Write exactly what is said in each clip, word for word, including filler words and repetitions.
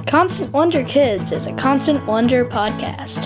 Constant Wonder Kids is a Constant Wonder podcast.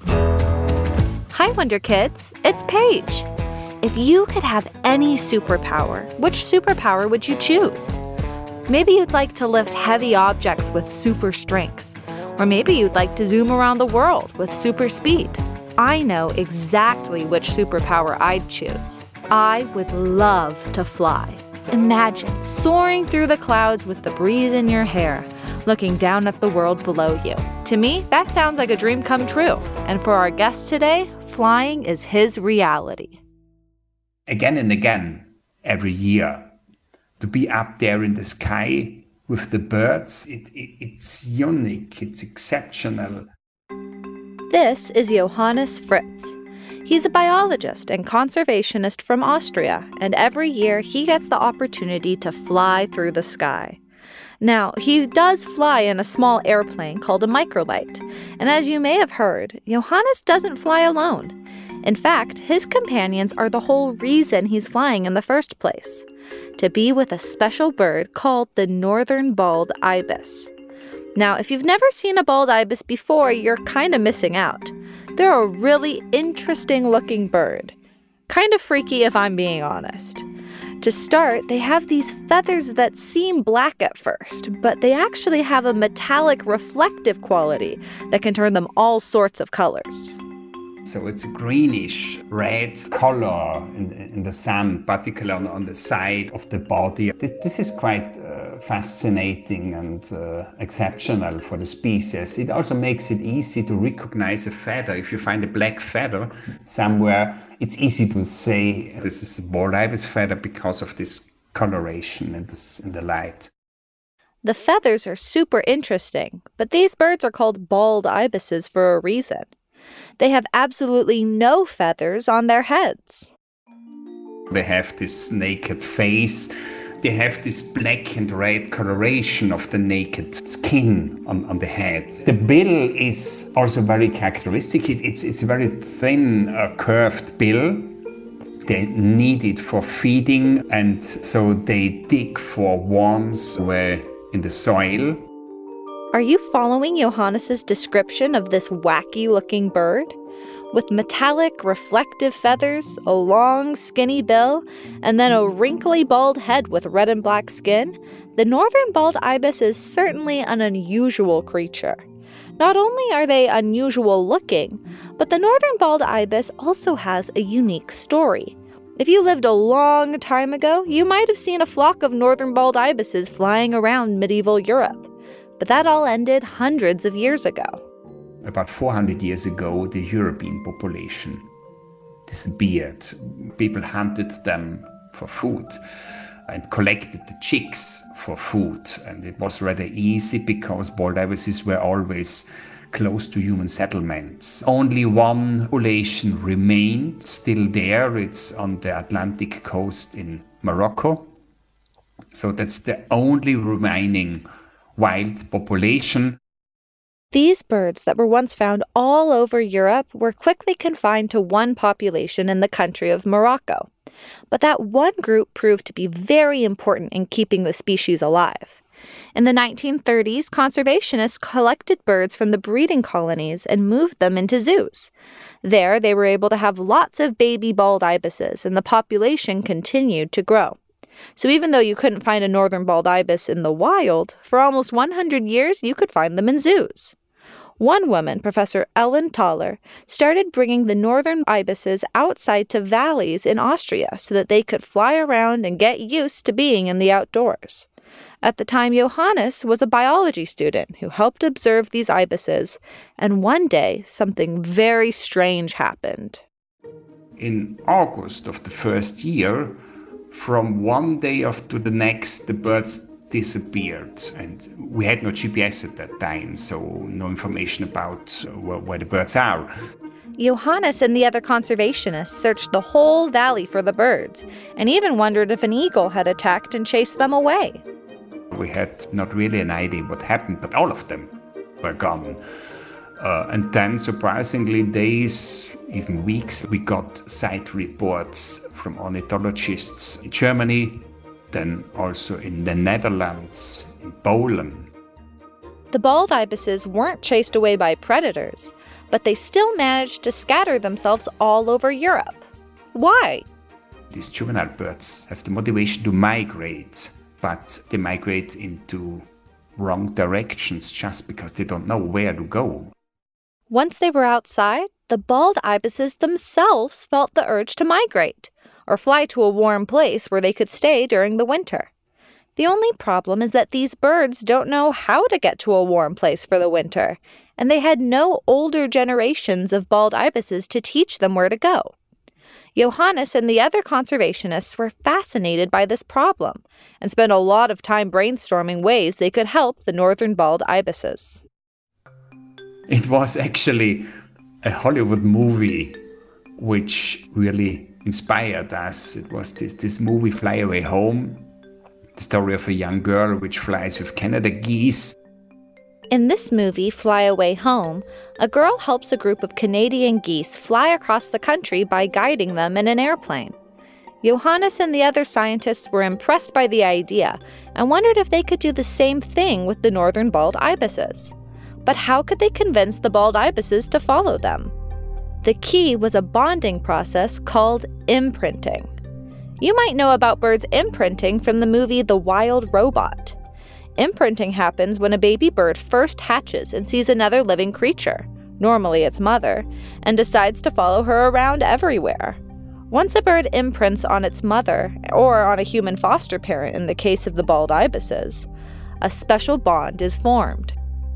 Hi, Wonder Kids. It's Paige. If you could have any superpower, which superpower would you choose? Maybe you'd like to lift heavy objects with super strength. Or maybe you'd like to zoom around the world with super speed. I know exactly which superpower I'd choose. I would love to fly. Imagine soaring through the clouds with the breeze in your hair, looking down at the world below you. To me, that sounds like a dream come true. And for our guest today, flying is his reality. Again and again, every year, to be up there in the sky with the birds, it, it, it's unique, it's exceptional. This is Johannes Fritz. He's a biologist and conservationist from Austria, and every year he gets the opportunity to fly through the sky. Now, he does fly in a small airplane called a microlight, and as you may have heard, Johannes doesn't fly alone. In fact, his companions are the whole reason he's flying in the first place, to be with a special bird called the northern bald ibis. Now, if you've never seen a bald ibis before, you're kind of missing out. They're a really interesting-looking bird. Kind of freaky if I'm being honest. To start, they have these feathers that seem black at first, but they actually have a metallic reflective quality that can turn them all sorts of colors. So it's a greenish red color in, in the sun, particularly on, on the side of the body. This, this is quite uh, fascinating and uh, exceptional for the species. It also makes it easy to recognize a feather. If you find a black feather somewhere, it's easy to say this is a bald ibis feather because of this coloration in, this, in the light. The feathers are super interesting, but these birds are called bald ibises for a reason. They have absolutely no feathers on their heads. They have this naked face. They have this black and red coloration of the naked skin on, on the head. The bill is also very characteristic. It, it's, it's a very thin, uh, curved bill. They need it for feeding, and so they dig for worms where in the soil. Are you following Johannes's description of this wacky-looking bird? With metallic, reflective feathers, a long, skinny bill, and then a wrinkly bald head with red and black skin, the northern bald ibis is certainly an unusual creature. Not only are they unusual looking, but the northern bald ibis also has a unique story. If you lived a long time ago, you might have seen a flock of northern bald ibises flying around medieval Europe. But that all ended hundreds of years ago. About four hundred years ago, the European population disappeared. People hunted them for food and collected the chicks for food. And it was rather easy because bald ibises were always close to human settlements. Only one population remained still there. It's on the Atlantic coast in Morocco. So that's the only remaining wild population. These birds that were once found all over Europe were quickly confined to one population in the country of Morocco. But that one group proved to be very important in keeping the species alive. In the nineteen thirties, conservationists collected birds from the breeding colonies and moved them into zoos. There, they were able to have lots of baby bald ibises, and the population continued to grow. So even though you couldn't find a northern bald ibis in the wild, for almost one hundred years you could find them in zoos. One woman, Professor Ellen Thaler, started bringing the northern ibises outside to valleys in Austria so that they could fly around and get used to being in the outdoors. At the time, Johannes was a biology student who helped observe these ibises, and one day something very strange happened. In August of the first year, from one day off to the next, the birds disappeared. And we had no G P S at that time, so no information about where, where the birds are. Johannes and the other conservationists searched the whole valley for the birds, and even wondered if an eagle had attacked and chased them away. We had not really an idea what happened, but all of them were gone. Uh, and then, surprisingly, days, even weeks, we got site reports from ornithologists in Germany, then also in the Netherlands, in Poland. The bald ibises weren't chased away by predators, but they still managed to scatter themselves all over Europe. Why? These juvenile birds have the motivation to migrate, but they migrate into wrong directions just because they don't know where to go. Once they were outside, the bald ibises themselves felt the urge to migrate, or fly to a warm place where they could stay during the winter. The only problem is that these birds don't know how to get to a warm place for the winter, and they had no older generations of bald ibises to teach them where to go. Johannes and the other conservationists were fascinated by this problem and spent a lot of time brainstorming ways they could help the northern bald ibises. It was actually a Hollywood movie which really inspired us. It was this, this movie, Fly Away Home, the story of a young girl which flies with Canada geese. In this movie, Fly Away Home, a girl helps a group of Canadian geese fly across the country by guiding them in an airplane. Johannes and the other scientists were impressed by the idea and wondered if they could do the same thing with the northern bald ibises. But how could they convince the bald ibises to follow them? The key was a bonding process called imprinting. You might know about birds imprinting from the movie The Wild Robot. Imprinting happens when a baby bird first hatches and sees another living creature, normally its mother, and decides to follow her around everywhere. Once a bird imprints on its mother, or on a human foster parent in the case of the bald ibises, a special bond is formed.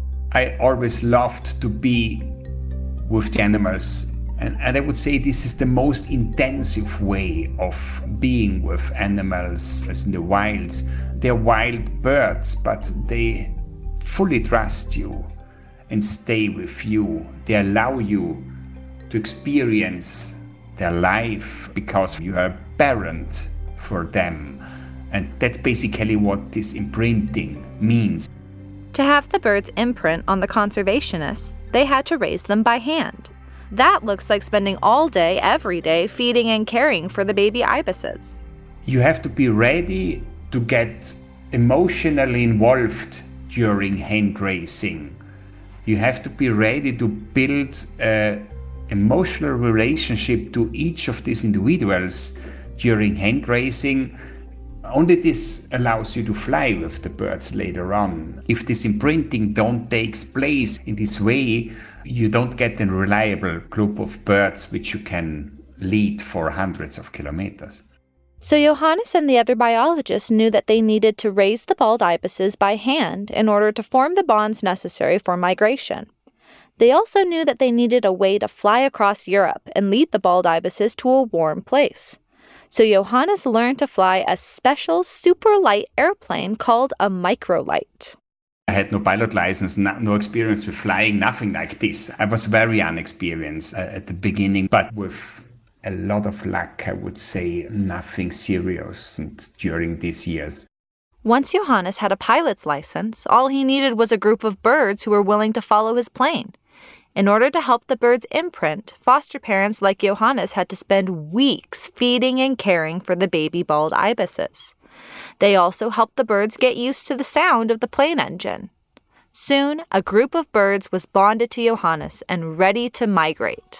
I always loved to be with the animals, and, and I would say this is the most intensive way of being with animals as in the wild. They're wild birds, but they fully trust you and stay with you. They allow you to experience their life because you are a parent for them. And that's basically what this imprinting means. To have the birds imprint on the conservationists, they had to raise them by hand. That looks like spending all day, every day, feeding and caring for the baby ibises. You have to be ready to get emotionally involved during hand raising. You have to be ready to build an emotional relationship to each of these individuals during hand raising. Only this allows you to fly with the birds later on. If this imprinting don't takes place in this way, you don't get a reliable group of birds which you can lead for hundreds of kilometers. So Johannes and the other biologists knew that they needed to raise the bald ibises by hand in order to form the bonds necessary for migration. They also knew that they needed a way to fly across Europe and lead the bald ibises to a warm place. So Johannes learned to fly a special super light airplane called a microlight. I had no pilot license, no, no experience with flying, nothing like this. I was very inexperienced uh, at the beginning, but with a lot of luck, I would say nothing serious during these years. Once Johannes had a pilot's license, all he needed was a group of birds who were willing to follow his plane. In order to help the birds imprint, foster parents like Johannes had to spend weeks feeding and caring for the baby bald ibises. They also helped the birds get used to the sound of the plane engine. Soon, a group of birds was bonded to Johannes and ready to migrate.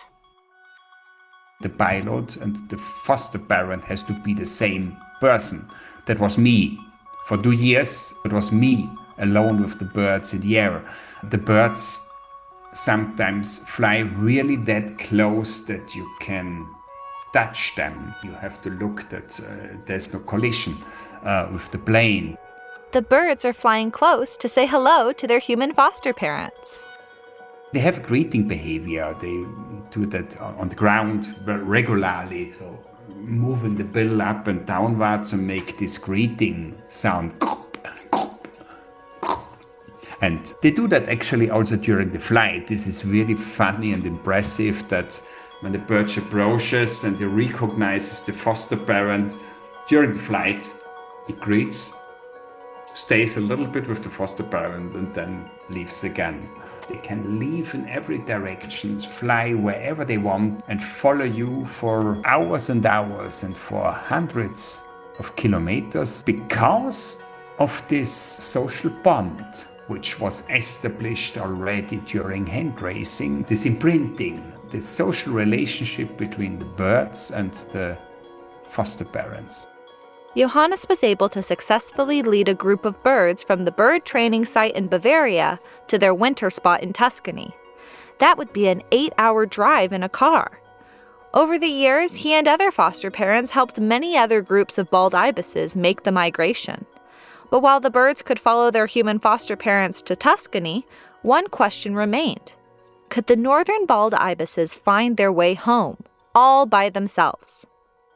The pilot and the foster parent has to be the same person. That was me. For two years, it was me alone with the birds in the air. The birds sometimes fly really that close that you can touch them. You have to look that uh, there's no collision uh, with the plane. The birds are flying close to say hello to their human foster parents. They have greeting behavior. They do that on the ground regularly, so moving the bill up and downwards and make this greeting sound. And they do that actually also during the flight. This is really funny and impressive that when the bird approaches and it recognizes the foster parent during the flight, it greets, stays a little bit with the foster parent and then leaves again. They can leave in every direction, fly wherever they want and follow you for hours and hours and for hundreds of kilometers because of this social bond which was established already during hand racing, this imprinting, the social relationship between the birds and the foster parents. Johannes was able to successfully lead a group of birds from the bird training site in Bavaria to their winter spot in Tuscany. That would be an eight-hour drive in a car. Over the years, he and other foster parents helped many other groups of bald ibises make the migration. But while the birds could follow their human foster parents to Tuscany, one question remained. Could the northern bald ibises find their way home, all by themselves?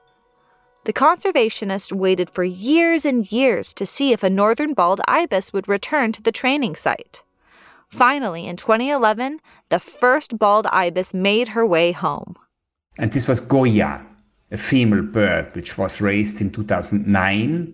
The conservationist waited for years and years to see if a northern bald ibis would return to the training site. Finally, in twenty eleven, the first bald ibis made her way home. And this was Goya, a female bird which was raised in two thousand nine.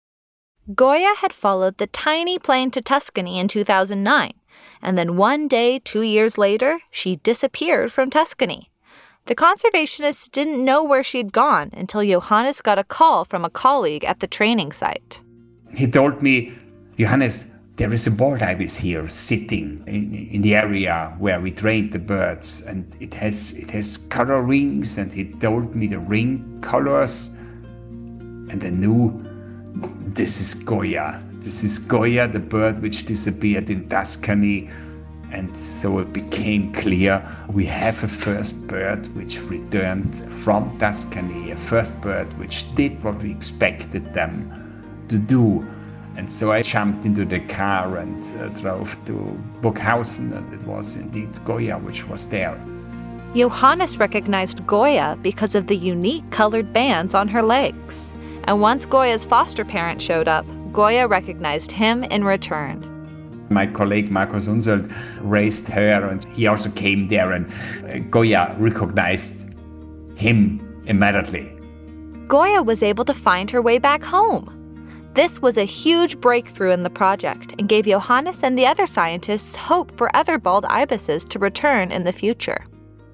Goya had followed the tiny plane to Tuscany in two thousand nine, and then one day, two years later, she disappeared from Tuscany. The conservationists didn't know where she'd gone until Johannes got a call from a colleague at the training site. He told me, Johannes, there is a bald ibis here sitting in, in the area where we trained the birds, and it has it has color rings, and he told me the ring colors, and I knew this is Goya. This is Goya, the bird which disappeared in Tuscany. And so it became clear we have a first bird which returned from Tuscany, a first bird which did what we expected them to do. And so I jumped into the car and uh, drove to Burghausen, and it was indeed Goya which was there. Johannes recognized Goya because of the unique colored bands on her legs. And once Goya's foster parent showed up, Goya recognized him in return. My colleague Markus Unselt raised her, and he also came there, and Goya recognized him immediately. Goya was able to find her way back home. This was a huge breakthrough in the project and gave Johannes and the other scientists hope for other bald ibises to return in the future.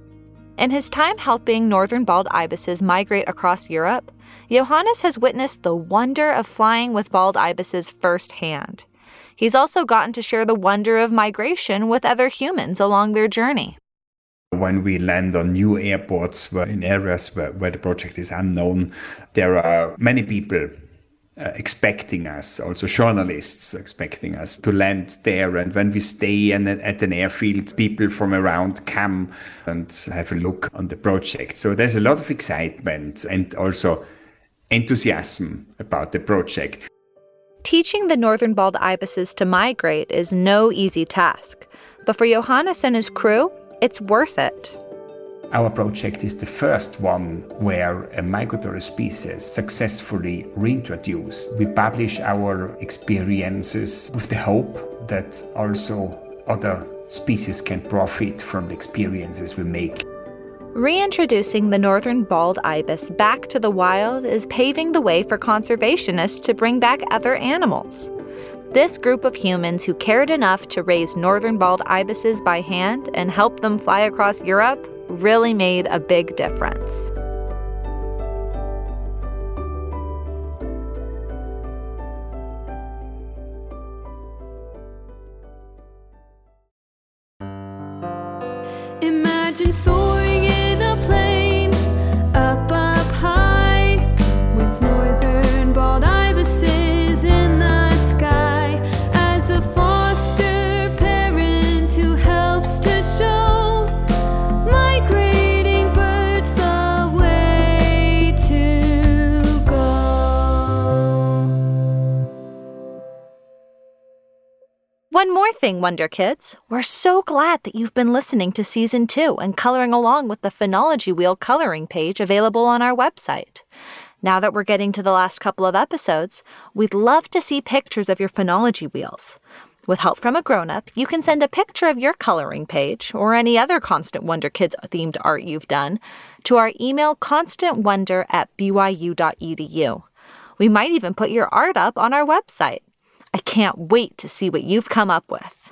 In his time helping northern bald ibises migrate across Europe, Johannes has witnessed the wonder of flying with bald ibises firsthand. He's also gotten to share the wonder of migration with other humans along their journey. When we land on new airports where in areas where, where the project is unknown, there are many people uh, expecting us, also journalists expecting us to land there. And when we stay in, at an airfield, people from around come and have a look on the project. So there's a lot of excitement and also enthusiasm about the project. Teaching the northern bald ibises to migrate is no easy task, but for Johannes and his crew, it's worth it. Our project is the first one where a migratory species successfully reintroduced. We publish our experiences with the hope that also other species can profit from the experiences we make. Reintroducing the northern bald ibis back to the wild is paving the way for conservationists to bring back other animals. This group of humans who cared enough to raise northern bald ibises by hand and help them fly across Europe really made a big difference. Imagine soaring in a plane, up, up high, with northern bald ibises in the sky. As a foster parent who helps to show migrating birds the way to go. One more thing, Wonder Kids. We're so glad that you've been listening to Season two and coloring along with the Phenology Wheel coloring page available on our website. Now that we're getting to the last couple of episodes, we'd love to see pictures of your Phenology Wheels. With help from a grown-up, you can send a picture of your coloring page or any other Constant Wonder Kids-themed art you've done to our email constantwonder at b y u dot e d u. We might even put your art up on our website. I can't wait to see what you've come up with.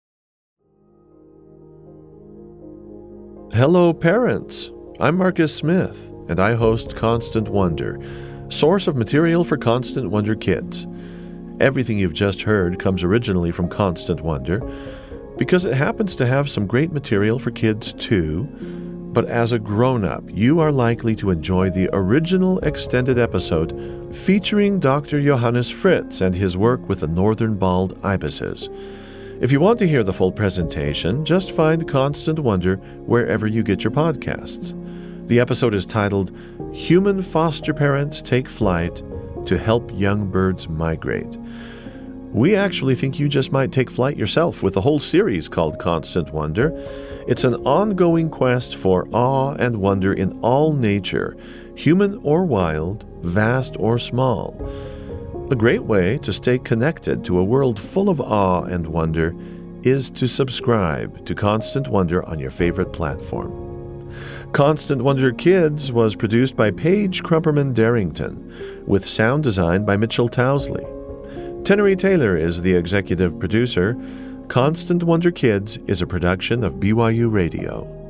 Hello, parents. I'm Marcus Smith, and I host Constant Wonder, source of material for Constant Wonder kids. Everything you've just heard comes originally from Constant Wonder, because it happens to have some great material for kids too. But as a grown-up, you are likely to enjoy the original extended episode featuring Doctor Johannes Fritz and his work with the northern bald ibises. If you want to hear the full presentation, just find Constant Wonder wherever you get your podcasts. The episode is titled Human Foster Parents Take Flight to Help Young Birds Migrate. We actually think you just might take flight yourself with a whole series called Constant Wonder. It's an ongoing quest for awe and wonder in all nature, human or wild, vast or small. A great way to stay connected to a world full of awe and wonder is to subscribe to Constant Wonder on your favorite platform. Constant Wonder Kids was produced by Paige Crumperman Darrington, with sound design by Mitchell Towsley. Tenery Taylor is the executive producer. Constant Wonder Kids is a production of B Y U Radio.